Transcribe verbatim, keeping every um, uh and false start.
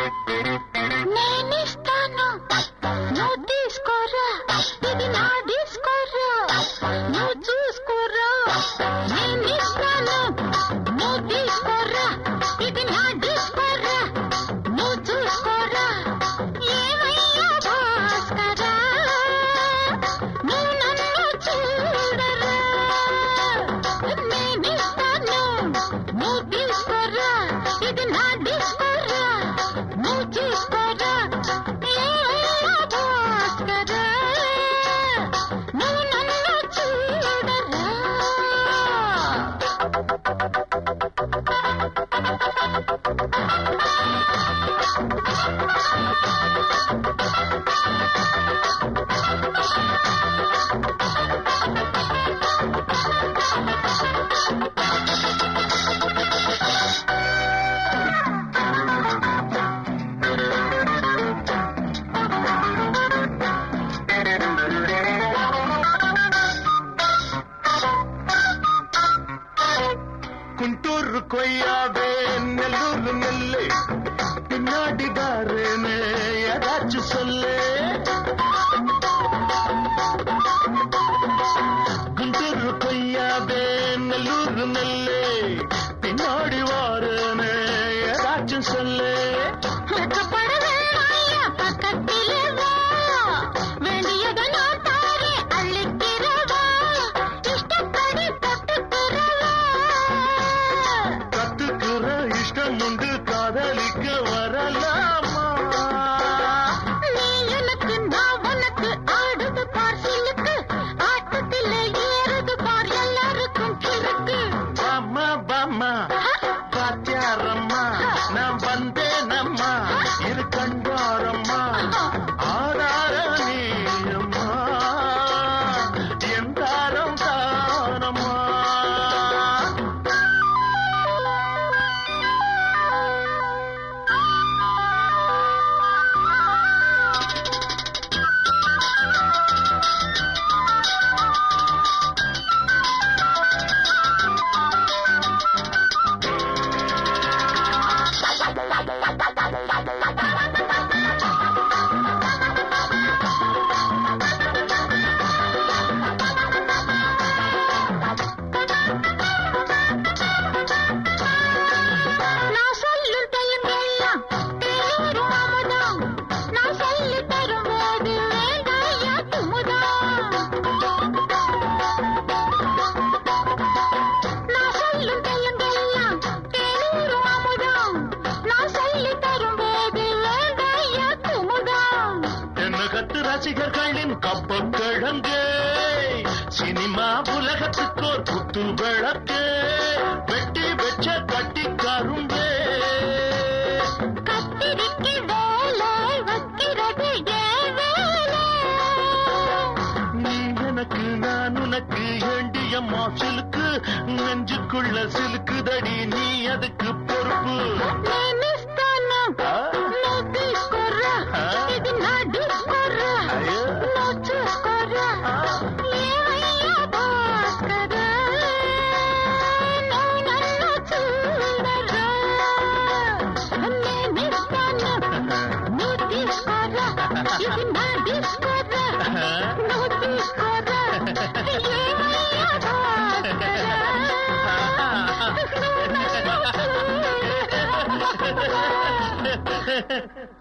నేనిస్తాను నువ్వు తీసుకోరా, ఇది నా డిస్కోరా, నువ్వు చూసుకోరా. నేనిస్తాను నువ్వు తీసుకోరా, ఇది నా డిస్కోరా, నువ్వు చూసుకోరా. ఏమయ్యా భాస్కరా, నువ్వు నన్ను చూడరా. నేనిస్తాను నువ్వు తీసుకోరా, ఇది నా డిస్కోరా, నువ్వు చూసుకోరా. ఏమయ్యా భాస్కరా, నువ్వు నన్ను చూడరా. குண்டூர் கொய்யாவே நெல்லூர் நெல்லு பின்னாடி தாருன்னு ஏதாச்சும் சொல்லு. குண்டூர் கொய்யாவே நெல்லூர் நெல்லு பின்னாடி வாருன்னு ஏதாச்சும் சொல்லு. வெட்கப்பட வேணாயா, பக்கத்திலே வா. வேண்டியதை நான் தாரேன், அள்ளிக்கிறவா. இஷ்டப்படி கட்டுக்கிறவா. கத்துக்கிற இஷ்டம் உண்டு, காதலிக்க வரலாமா? நீ எனக்கு, நான் உனக்கு. ஆடுது பார் சிலுக்கு, ஆட்டத்திலே ஏறுது பார் எல்லாருக்கும் கிறுக்கு. பாமா பாமா பாத்தியாரம்மா, நான் வந்தேனம்மா, இரு கண்பாரம்மா. ஆதார நீயம்மா, என் தாரம் தானம்மா. நான் சொல்லும் டைம் எல்லாம் தேனூரும் அமுதம். நான் சொல்லி தரும்போது வேண்டாயா குமுதம். நான் சொல்லும் டைம் எல்லாம் தேனூரும் அமுதம். நான் சொல்லி தரும்போது வேண்டாயா குமுதம். என்ன கத்து ரசிகர்களின் கப்ப கிழங்கு, சினிமா உலகத்துக்கோர் குத்து விளக்கு. வெட்டி வெச்ச கட்டி கரும்பே, கத்திரிக்கு வேலை வைக்கிறது ஏன் வேலை? நீ எனக்கு நான் உனக்கு வேண்டிய மாசிலுக்கு. நெஞ்சுக்குள்ள சிலுக்குதடி, நீ அதுக்கு பொறுப்பு. నేనిస్తాను నువ్వు తీసుకోరా, ఇది నా డిస్కోరా, నువ్వు చూసుకోరా. ఏమయ్యా భాస్కరా, నువ్వు నన్ను చూడరా. నేనిస్తాను నువ్వు తీసుకోరా, ఇది నా డిస్కోరా, నువ్వు చూసుకోరా. ఏమయ్యా భాస్కరా, నువ్వు నన్ను చూడరా.